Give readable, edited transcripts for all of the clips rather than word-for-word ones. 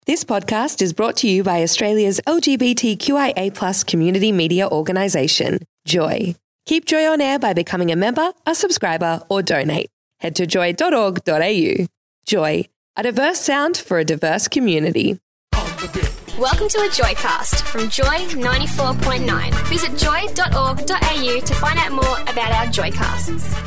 This podcast is brought to you by Australia's LGBTQIA+ community media organisation, Joy. Keep Joy on air by becoming a member, a subscriber, or donate. Head to joy.org.au. Joy, a diverse sound for a diverse community. Welcome to a Joycast from Joy 94.9. Visit joy.org.au to find out more about our Joycasts.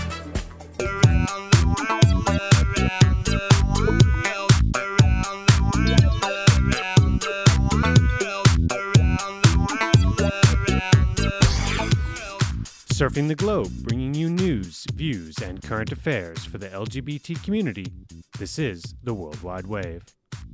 Surfing the globe, bringing you news, views, and current affairs for the LGBT community. This is the World Wide Wave.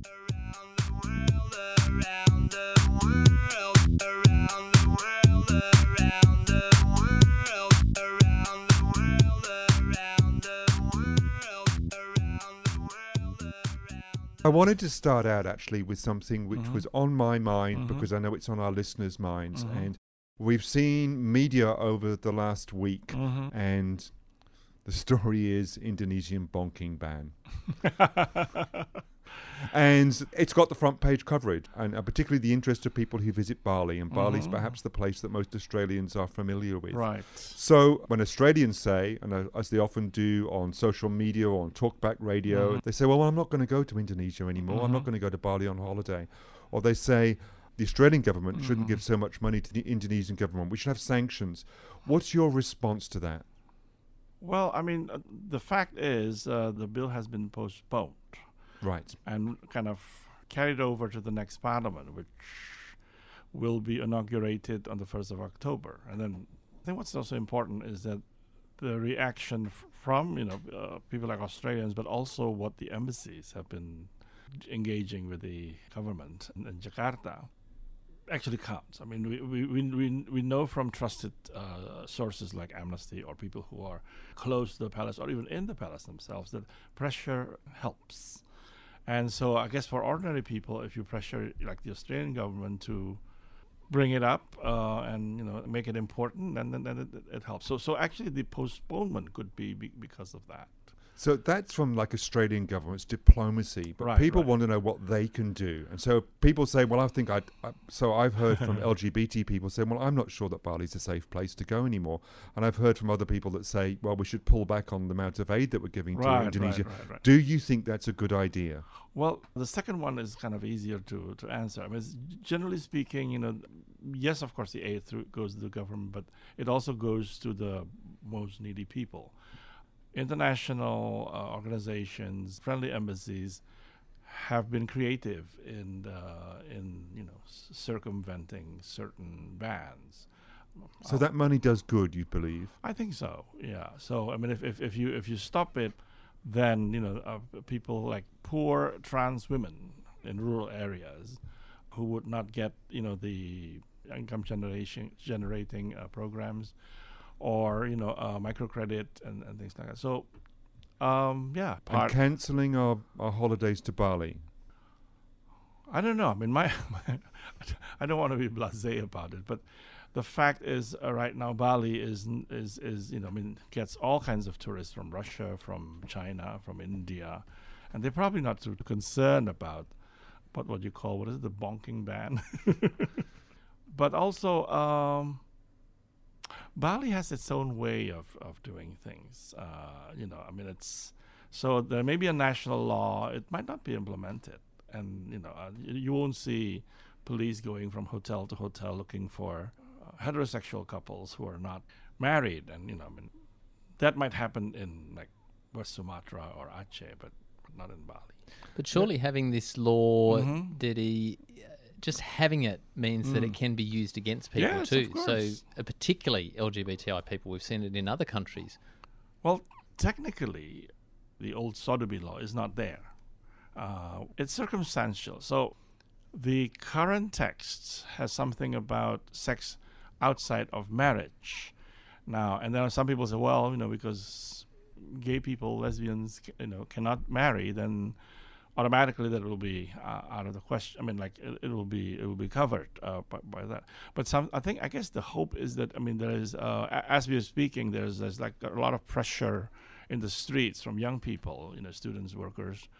I wanted to start out actually with something which was on my mind because I know it's on our listeners' minds. And we've seen media over the last week, and the story is Indonesian bonking ban. And it's got the front page coverage, and particularly the interest of people who visit Bali. And Bali's perhaps the place that most Australians are familiar with. Right. So when Australians say, and as they often do on social media or on talkback radio, they say, well, I'm not going to go to Indonesia anymore. I'm not going to go to Bali on holiday. Or they say, the Australian government shouldn't give so much money to the Indonesian government. We should have sanctions. What's your response to that? Well, I mean, the fact is the bill has been postponed. Right. And kind of carried over to the next parliament, which will be inaugurated on the 1st of October. And then I think what's also important is that the reaction from, people like Australians, but also what the embassies have been engaging with the government in Jakarta actually counts. I mean, we know from trusted sources like Amnesty or people who are close to the palace or even in the palace themselves that pressure helps. And so I guess for ordinary people, if you pressure like the Australian government to bring it up and make it important, then it helps. So actually the postponement could be because of that. So that's from like Australian government's diplomacy, but people want to know what they can do. And so people say, well, I think so I've heard from LGBT people saying, well, I'm not sure that Bali's a safe place to go anymore. And I've heard from other people that say, well, we should pull back on the amount of aid that we're giving to Indonesia. Right. Do you think that's a good idea? Well, the second one is kind of easier to answer. I mean, generally speaking, yes, of course, the aid goes to the government, but it also goes to the most needy people. International organizations, friendly embassies, have been creative in circumventing certain bans. So that money does good, you believe? I think so. Yeah. So I mean, if you stop it, then people like poor trans women in rural areas who would not get the income generating programs. Or microcredit and things like that. So, And cancelling our holidays to Bali. I don't know. I mean, I don't want to be blasé about it, but the fact is, right now Bali is gets all kinds of tourists from Russia, from China, from India, and they're probably not too concerned about what you call the bonking ban, but also. Bali has its own way of doing things. It's so there may be a national law. It might not be implemented, and you won't see police going from hotel to hotel looking for heterosexual couples who are not married, and that might happen in like West Sumatra or Aceh, but not in Bali. But surely having this law, Didi, just having it means that it can be used against people too. So particularly LGBTI people, we've seen it in other countries. Well, technically, the old sodomy law is not there. It's circumstantial. So the current text has something about sex outside of marriage. Now, and there are some people say, well, because gay people, lesbians, cannot marry, then automatically that will be out of the question. I mean, like it will be covered by that. But I guess the hope is that there is as we are speaking, there's like a lot of pressure in the streets from young people, students, workers,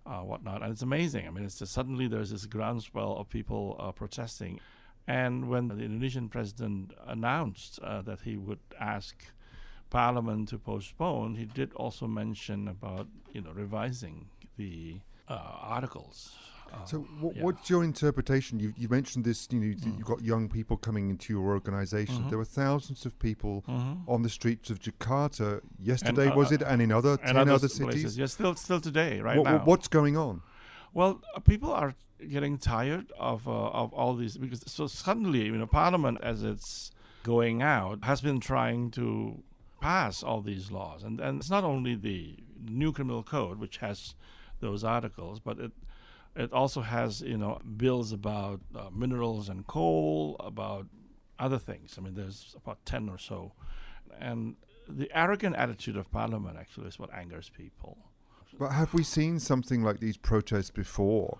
whatnot. And it's amazing. I mean, it's just suddenly there's this groundswell of people protesting. And when the Indonesian president announced that he would ask Parliament to postpone, he did also mention about revising the articles. So what's your interpretation? You mentioned this, you've got young people coming into your organization. There were thousands of people on the streets of Jakarta yesterday, was it? And in 10 other cities? Places. Yes, still today, now. What's going on? Well, people are getting tired of all these, because so suddenly, Parliament, as it's going out, has been trying to pass all these laws. And it's not only the new criminal code, which has those articles, but it also has, bills about minerals and coal, about other things. I mean, there's about 10 or so. And the arrogant attitude of Parliament actually is what angers people. But have we seen something like these protests before?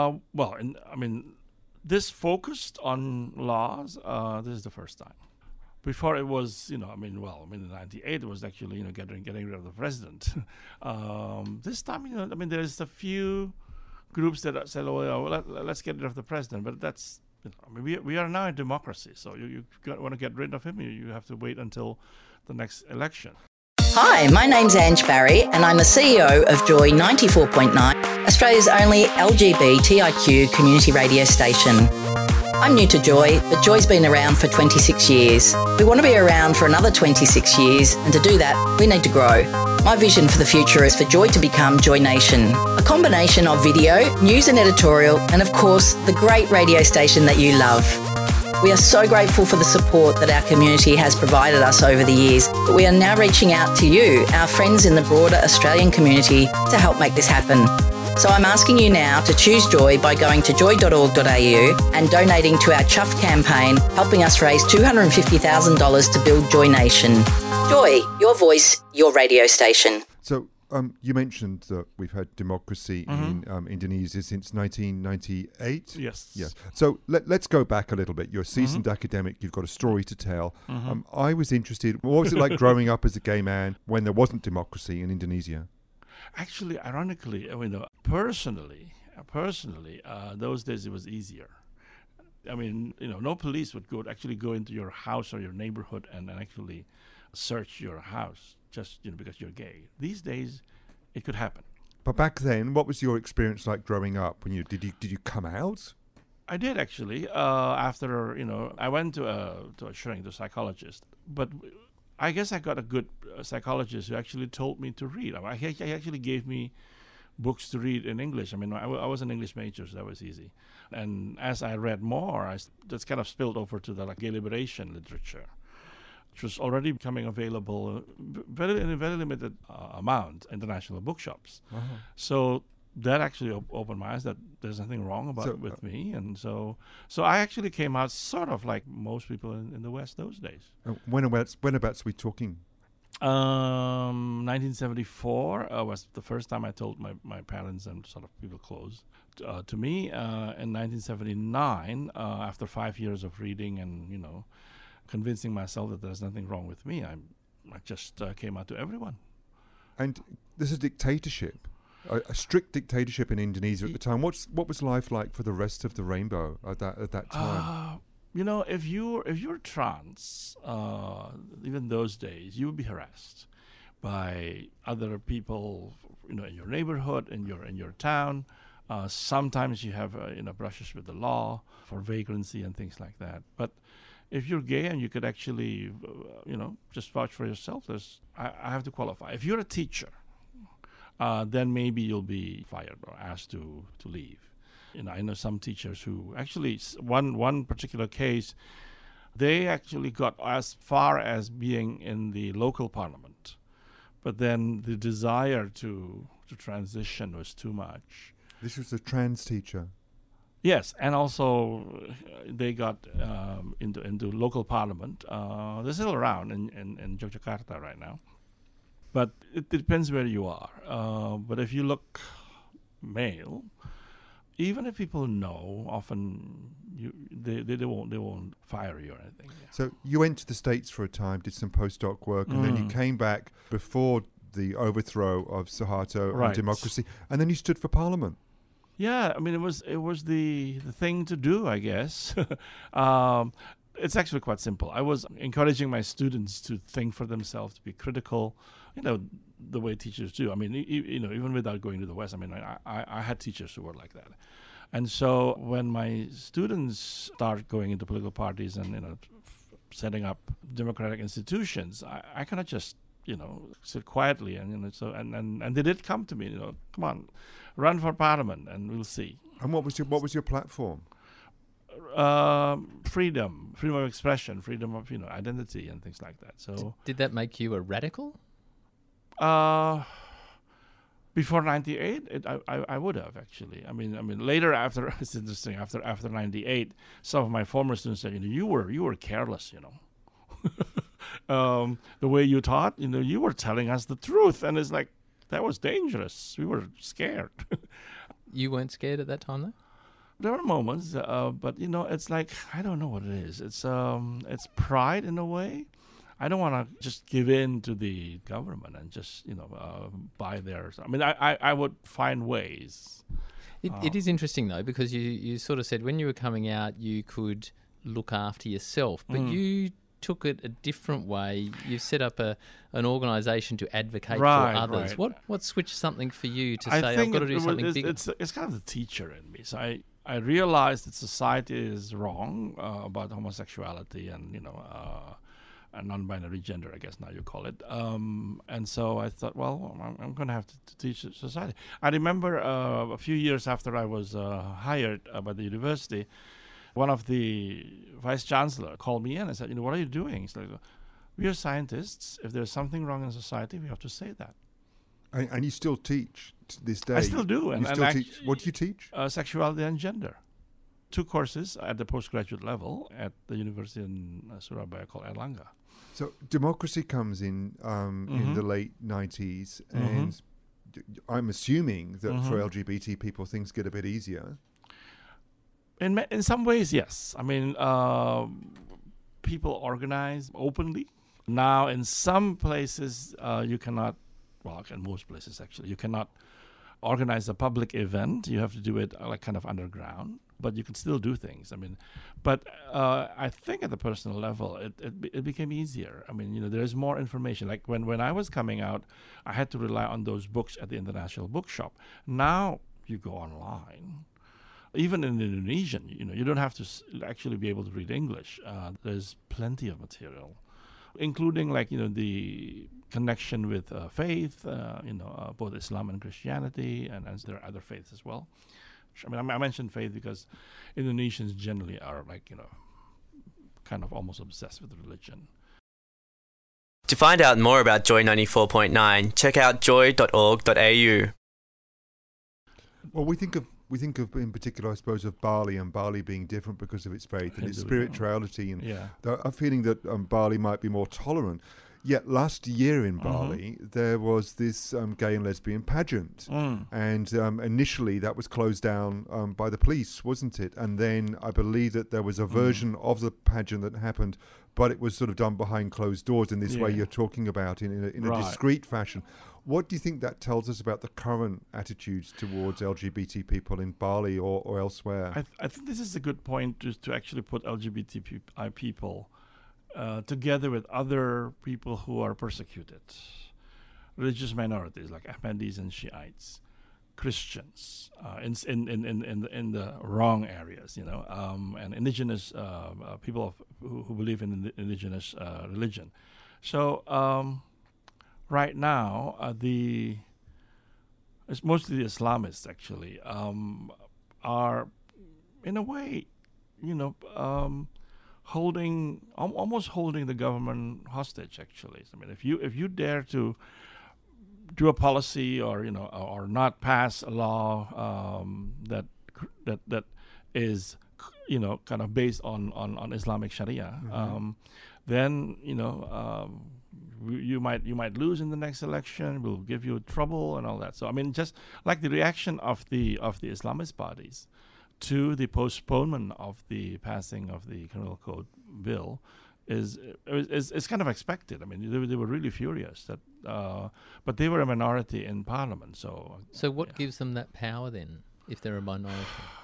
This focused on laws, this is the first time. Before it was, in 98 it was actually, getting rid of the president. This time, there's a few groups that said, let's get rid of the president. But that's, we are now a democracy. So you want to get rid of him, you have to wait until the next election. Hi, my name's Ange Barry and I'm the CEO of Joy 94.9, Australia's only LGBTIQ community radio station. I'm new to Joy, but Joy's been around for 26 years. We want to be around for another 26 years, and to do that, we need to grow. My vision for the future is for Joy to become Joy Nation, a combination of video, news and editorial, and of course, the great radio station that you love. We are so grateful for the support that our community has provided us over the years, but we are now reaching out to you, our friends in the broader Australian community, to help make this happen. So I'm asking you now to choose Joy by going to joy.org.au and donating to our Chuff campaign, helping us raise $250,000 to build Joy Nation. Joy, your voice, your radio station. So you mentioned that we've had democracy in Indonesia since 1998. Yes. Yeah. So let's go back a little bit. You're a seasoned academic. You've got a story to tell. I was interested. What was it like growing up as a gay man when there wasn't democracy in Indonesia? Actually, ironically, personally, those days it was easier. No police would go into your house or your neighborhood and actually search your house just because you're gay. These days, it could happen. But back then, what was your experience like growing up? Did you come out? I did actually. After I went to a shrink, to a psychologist, but I guess I got a good psychologist who actually told me to read. He actually gave me books to read in English. I was an English major, so that was easy. And as I read more, that's kind of spilled over to the gay liberation literature, which was already becoming available in a very limited amount, international bookshops. So that actually opened my eyes that there's nothing wrong with me. And so I actually came out sort of like most people in the West those days. Whenabouts are we talking? 1974 was the first time I told my parents and sort of people close to me. In 1979, after 5 years of reading and, convincing myself that there's nothing wrong with me, I just came out to everyone. And there's a dictatorship. A strict dictatorship in Indonesia at the time. What was life like for the rest of the rainbow at that time? If you're trans, even those days, you would be harassed by other people, in your neighborhood, in your town. Sometimes you have brushes with the law for vagrancy and things like that. But if you're gay and you could actually, just vouch for yourself, I have to qualify. If you're a teacher, then maybe you'll be fired or asked to leave. I know some teachers who actually, one particular case, they actually got as far as being in the local parliament, but then the desire to transition was too much. This was a trans teacher. Yes, and also they got into local parliament. They're still around in Yogyakarta right now. But it depends where you are. But if you look male, even if people know, often they won't fire you or anything. Yeah. So you went to the States for a time, did some postdoc work, and then you came back before the overthrow of Suharto and democracy, and then you stood for Parliament. Yeah, I mean, it was the thing to do, I guess. It's actually quite simple. I was encouraging my students to think for themselves, to be critical, the way teachers do. I mean, even without going to the West, I mean, I had teachers who were like that. And so when my students start going into political parties and, setting up democratic institutions, I cannot just, sit quietly. And, and they did come to me, come on, run for Parliament and we'll see. And what was your platform? Freedom of expression, freedom of identity and things like that. So did that make you a radical? Before 98, I would have actually. I mean later after it's interesting. After 98, some of my former students said, you were careless, the way you taught, you were telling us the truth, and it's like that was dangerous. We were scared. You weren't scared at that time, though? There were moments, but it's like I don't know what it is. It's pride in a way. I don't want to just give in to the government and just buy theirs. I mean, I would find ways. It is interesting though, because you sort of said when you were coming out you could look after yourself, but you took it a different way. You set up an organisation to advocate for others. Right. What switched something for you to say I've got to do something bigger? It's kind of the teacher in me. So I realized that society is wrong about homosexuality and a non-binary gender, I guess now you call it. And so I thought, well, I'm going to have to teach society. I remember a few years after I was hired by the university, one of the vice chancellor called me in and said, what are you doing? He's like, we are scientists. If there's something wrong in society, we have to say that. And you still teach to this day? I still do. Teach. What do you teach? Sexuality and gender. 2 courses at the postgraduate level at the university in Surabaya called Airlangga. So democracy comes in the late 90s, and I'm assuming that for LGBT people things get a bit easier. In some ways, yes. I mean, people organize openly. Now, in some places, you cannot, in most places actually, you cannot organize a public event. You have to do it like kind of underground, but you can still do things. I mean, but I think at the personal level, it became easier. I mean, there is more information. Like when I was coming out, I had to rely on those books at the International Bookshop. Now you go online. Even in Indonesian, you don't have to actually be able to read English. There's plenty of material, including the connection with faith, both Islam and Christianity, and there are other faiths as well. I mean, I mentioned faith because Indonesians generally are kind of almost obsessed with religion. To find out more about Joy 94.9, check out joy.org.au. Well, we think of in particular, I suppose, of Bali and Bali being different because of its faith and its spirituality, and a feeling that Bali might be more tolerant. Yet last year in Bali, there was this gay and lesbian pageant, and initially that was closed down by the police, wasn't it? And then I believe that there was a version of the pageant that happened, but it was sort of done behind closed doors in this way you're talking about, in a discreet fashion. What do you think that tells us about the current attitudes towards LGBT people in Bali or elsewhere? I think this is a good point to actually put LGBTI people together with other people who are persecuted. Religious minorities like Ahmadis and Shiites, Christians in the wrong areas, and indigenous people who believe in indigenous religion. So right now, it's mostly the Islamists actually are, in a way, almost holding the government hostage. Actually, I mean, if you dare to do a policy or not pass a law that is kind of based on Islamic Sharia, then you might lose in the next election. We'll give you trouble and all that. So I mean, just like the reaction of the Islamist parties to the postponement of the passing of the Criminal Code bill is kind of expected. I mean, they were really furious that, but they were a minority in parliament. So what gives them that power then, if they're a minority?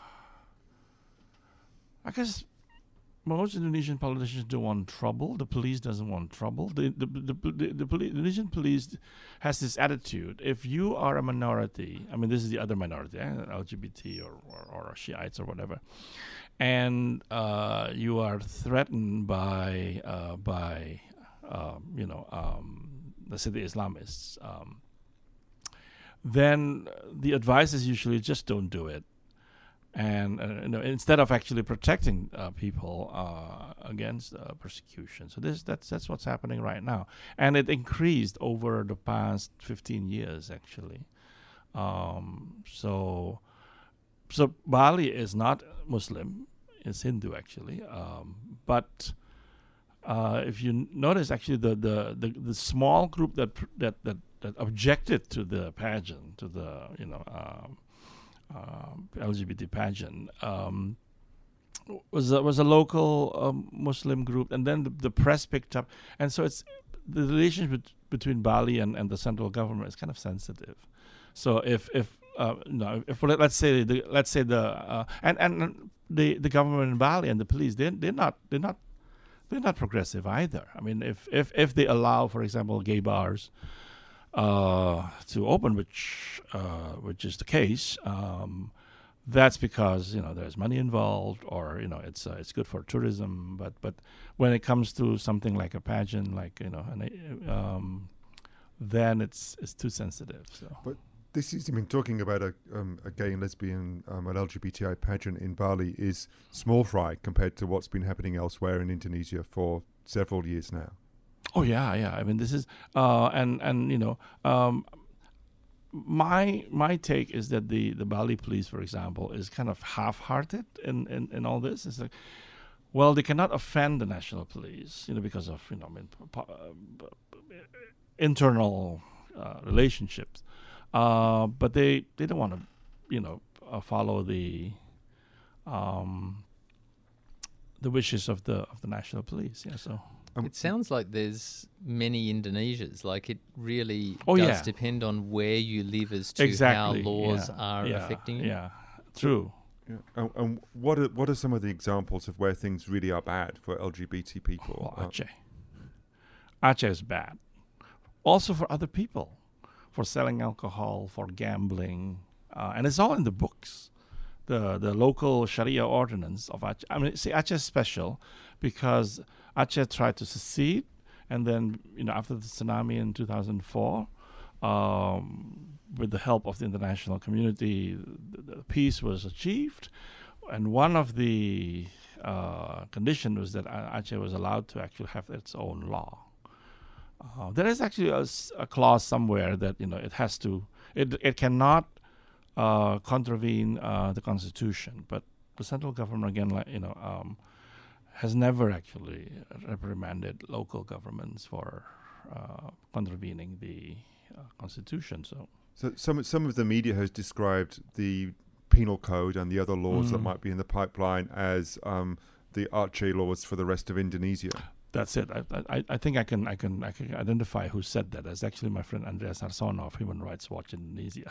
I guess most Indonesian politicians don't want trouble. The police doesn't want trouble. The Indonesian police has this attitude: if you are a minority, I mean, this is the other minority, LGBT or Shiites or whatever, and you are threatened by let's say the Islamists, then the advice is usually just don't do it. And instead of actually protecting people against persecution, so that's what's happening right now, and it increased over the past 15 years actually. So Bali is not Muslim; it's Hindu actually. But if you notice, actually, the small group that objected to the pageant, to the LGBT pageant, was a local Muslim group, and then the press picked up, and so it's the relationship between Bali and the central government is kind of sensitive. So if let's say the government in Bali and the police, they're not progressive either. I mean, if they allow, for example, gay bars to open, which is the case, that's because there's money involved, or it's good for tourism. But when it comes to something like a pageant, like then it's too sensitive. So. But this is, talking about a gay and lesbian, an LGBTI pageant in Bali is small fry compared to what's been happening elsewhere in Indonesia for several years now. Oh yeah. I mean, this is my take is that the Bali police, for example, is kind of half-hearted in all this. It's like, well, they cannot offend the national police, because of internal relationships, but they don't want to follow the wishes of the national police. Yeah, so. It sounds like there's many Indonesias. Like, it really does depend on where you live as to how laws are affecting you. Yeah, true. Yeah. And what are some of the examples of where things really are bad for LGBT people? Aceh is bad. Also for other people, for selling alcohol, for gambling, and it's all in the books. The local Sharia ordinance of Aceh. I mean, see, Aceh is special because Aceh tried to secede, and then after the tsunami in 2004, with the help of the international community, the peace was achieved, and one of the conditions was that Aceh was allowed to actually have its own law. There is actually a clause somewhere that it has to, it cannot contravene the constitution, but the central government again, has never actually reprimanded local governments for contravening the constitution. So some of the media has described the penal code and the other laws that might be in the pipeline as the Aceh laws for the rest of Indonesia. That's it. I think I can identify who said that. That's actually my friend Andreas Harsono of Human Rights Watch Indonesia.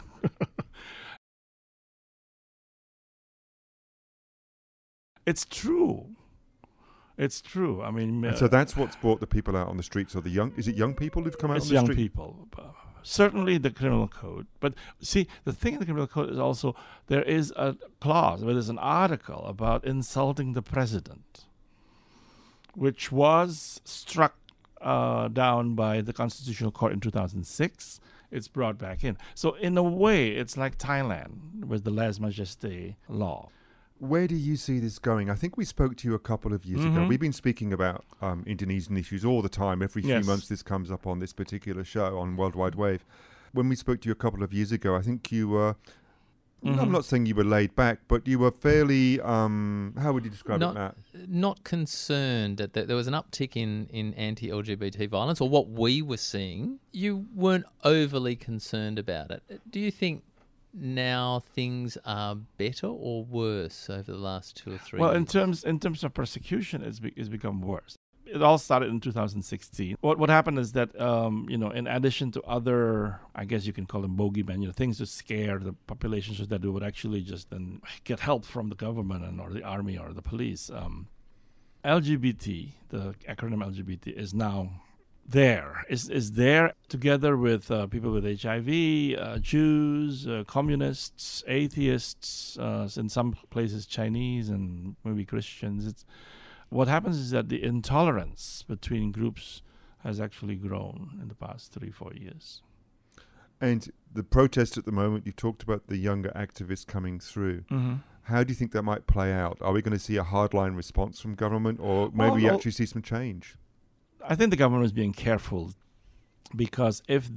It's true. I mean, and so that's what's brought the people out on the streets, or the young. Is it young people who've come out on the street? It's young people. Certainly the criminal code. But see, the thing in the criminal code is also there is a clause, where there's an article about insulting the president, which was struck down by the Constitutional Court in 2006. It's brought back in. So in a way, it's like Thailand with the lèse majesté law. Where do you see this going? I think we spoke to you a couple of years ago. We've been speaking about Indonesian issues all the time. Every few months this comes up on this particular show on Worldwide Wave. When we spoke to you a couple of years ago, I think you were, I'm not saying you were laid back, but you were fairly, how would you describe it, Matt? Not concerned that there was an uptick in anti-LGBT violence, or what we were seeing. You weren't overly concerned about it. Do you think now things are better or worse over the last 2 or 3 years? Well, in terms of persecution, it's become worse. it all started in 2016. What happened is that, in addition to other, I guess you can call them bogeymen, things to scare the population so that they would actually just then get help from the government or the army or the police. LGBT, the acronym LGBT, is now is there together with people with HIV, Jews, communists, atheists, in some places Chinese and maybe Christians. What happens is that the intolerance between groups has actually grown in the past 3-4 years. And the protest at the moment, you talked about the younger activists coming through. Mm-hmm. How do you think that might play out? Are we going to see a hardline response from government, or maybe actually see some change? I think the government is being careful, because if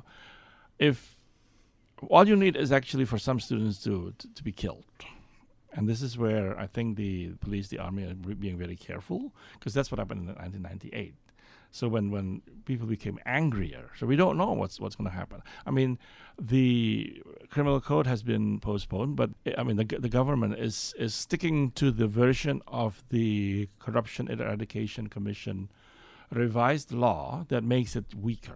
all you need is actually for some students to be killed, and this is where I think the police, the army are being very careful, because that's what happened in 1998. So when people became angrier, so we don't know what's going to happen. I mean, the criminal code has been postponed, but I mean the government is sticking to the version of the Corruption Eradication Commission revised law that makes it weaker.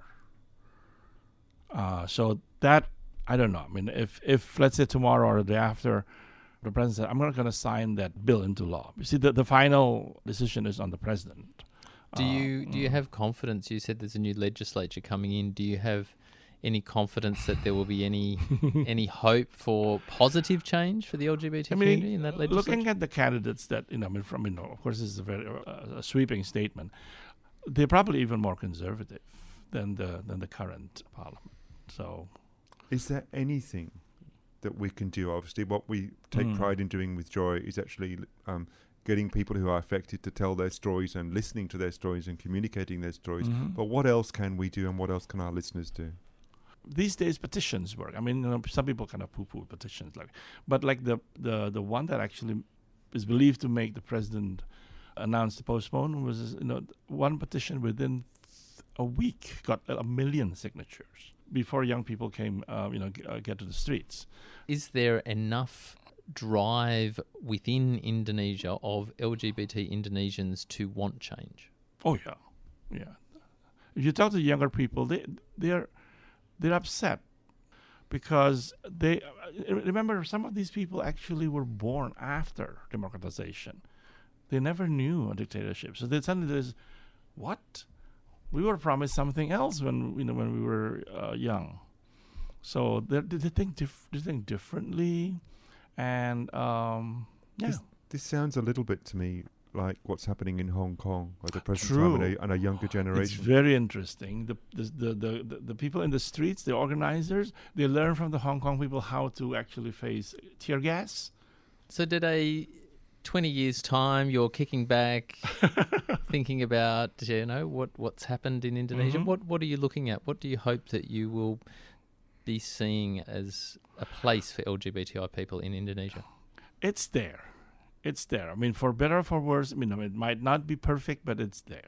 So that, I don't know. I mean, if let's say tomorrow or the day after, the president said, I'm not going to sign that bill into law. You see, the final decision is on the president. Do you have confidence? You said there's a new legislature coming in. Do you have any confidence that there will be any hope for positive change for the LGBT community in that legislature? Looking at the candidates that, of course, this is a very sweeping statement. They're probably even more conservative than the current parliament. So, is there anything that we can do? Obviously, what we take pride in doing with Joy is actually getting people who are affected to tell their stories and listening to their stories and communicating their stories. Mm-hmm. But what else can we do, and what else can our listeners do? These days, petitions work. I mean, some people kind of poo-poo petitions, but the one that actually is believed to make the president announced to postpone was, one petition within a week got 1 million signatures before young people came, get to the streets. Is there enough drive within Indonesia of LGBT Indonesians to want change? Oh yeah. If you talk to younger people, they're upset because they remember some of these people actually were born after democratization. They never knew a dictatorship, so they suddenly there's what we were promised something else when we were young. So they think differently. And this sounds a little bit to me like what's happening in Hong Kong at the present time and a younger generation. It's very interesting. The people in the streets, the organizers, they learn from the Hong Kong people how to actually face tear gas. So did 20 years' time, you're kicking back, thinking about what's happened in Indonesia. Mm-hmm. What are you looking at? What do you hope that you will be seeing as a place for LGBTI people in Indonesia? It's there. I mean, for better or for worse, it might not be perfect, but it's there.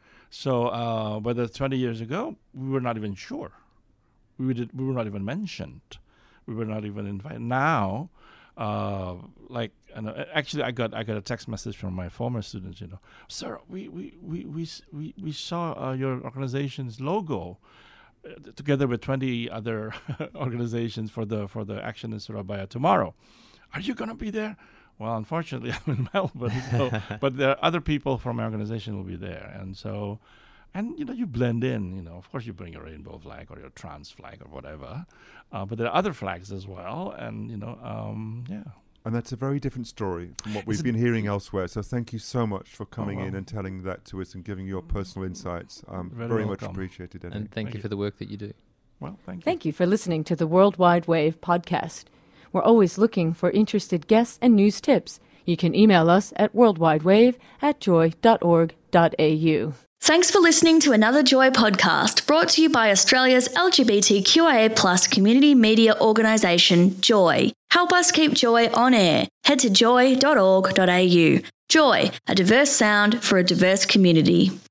So whether 20 years ago, we were not even sure. We were not even mentioned. We were not even invited. Now, actually, I got a text message from my former students. Sir, we saw your organization's logo together with 20 other organizations for the action in Surabaya tomorrow. Are you going to be there? Well, unfortunately, I'm in Melbourne, but there are other people from my organization will be there, and you blend in. Of course, you bring your rainbow flag or your trans flag or whatever, but there are other flags as well, and And that's a very different story from what we've been hearing elsewhere. So thank you so much for coming in and telling that to us and giving your personal insights. Very much appreciated, Eddie. And thank you for the work that you do. Well, thank you. Thank you for listening to the World Wide Wave podcast. We're always looking for interested guests and news tips. You can email us at worldwidewave@joy.org.au. Thanks for listening to another Joy podcast brought to you by Australia's LGBTQIA+ community media organisation, Joy. Help us keep Joy on air. Head to joy.org.au. Joy, a diverse sound for a diverse community.